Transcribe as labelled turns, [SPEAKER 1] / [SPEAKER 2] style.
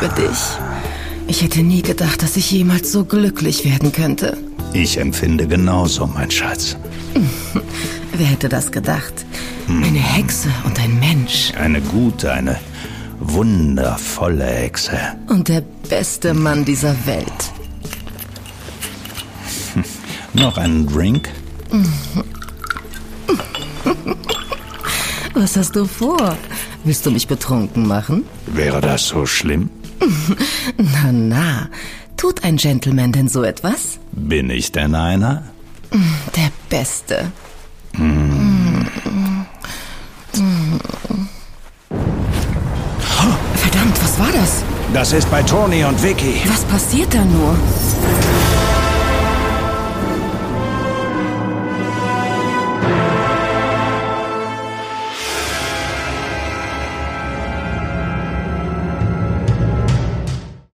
[SPEAKER 1] liebe dich. Ich hätte nie gedacht, dass ich jemals so glücklich werden könnte.
[SPEAKER 2] Ich empfinde genauso, mein Schatz.
[SPEAKER 1] Wer hätte das gedacht? Eine Hexe und ein Mensch.
[SPEAKER 2] Eine gute, eine wundervolle Hexe.
[SPEAKER 1] Und der beste Mann dieser Welt.
[SPEAKER 2] Noch einen Drink?
[SPEAKER 1] Was hast du vor? Willst du mich betrunken machen?
[SPEAKER 2] Wäre das so schlimm?
[SPEAKER 1] Na, tut ein Gentleman denn so etwas?
[SPEAKER 2] Bin ich denn einer?
[SPEAKER 1] Der Beste. Verdammt, was war das?
[SPEAKER 2] Das ist bei Toni und Vicky.
[SPEAKER 1] Was passiert da nur?